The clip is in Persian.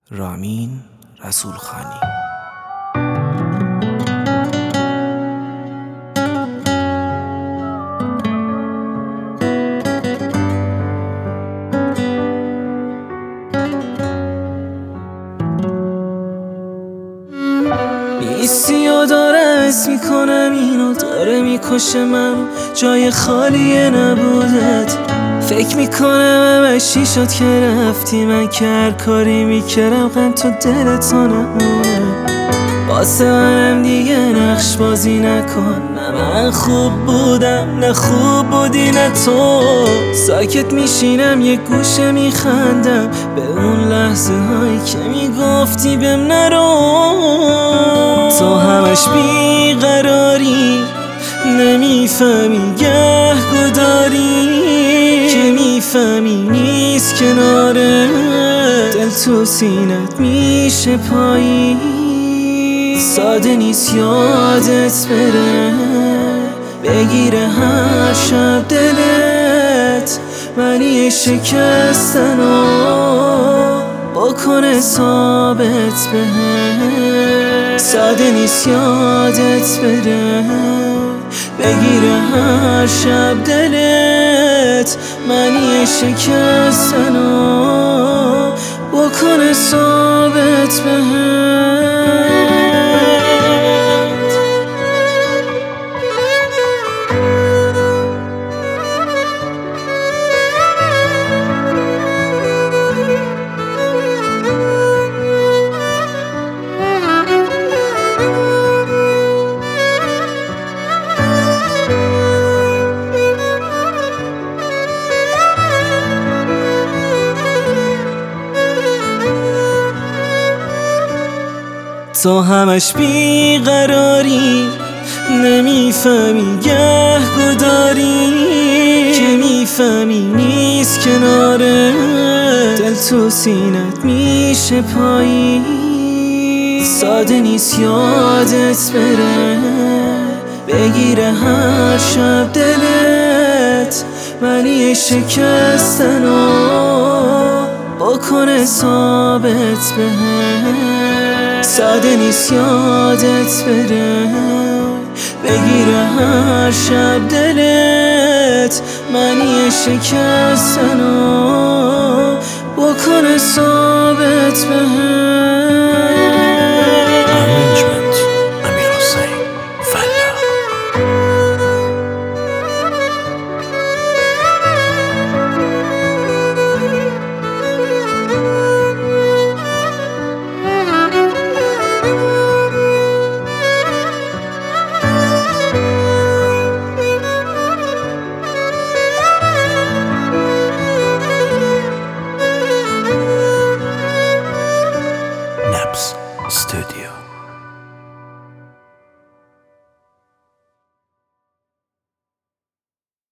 رامین رسولخانی. نیستی و داره حس میکنم اینو داره میکشه من جای خالیه نبودت. فکر میکنم همش چی شد که رفتی، من که هر کاری میکردم غم تو دلت نمونه. واسه منم دیگه نقش بازی نکن، نه من خوب بودم نه خوب بودی نه تو. ساکت میشینم یه گوشه میخندم به اون لحظه هایی که میگفتی بهم نرو. تو همش بیقراری نمیفهمی گه گداری که میفهمی نیست کناره دل تو سینت میشه پایی. ساده نیست یادت بره بگیره هر شب دلت منی شکستنو بکنه ثابت بهم. ساده نیست یادت بره بگیره هر شب دلت منی شکستنو بکنه ثابت بهم. تو همش بیقراری نمیفهمی گه گداری که میفهمی نیست کناره دل تو سینت میشه پایی. ساده نیست یادت بره بگیره هر شب دلت منی شکستنو بکنه ثابت بهم. ساده نیست یادت بره بگیره هر شب دلت منی شکستنو بکنه ثابت بهم.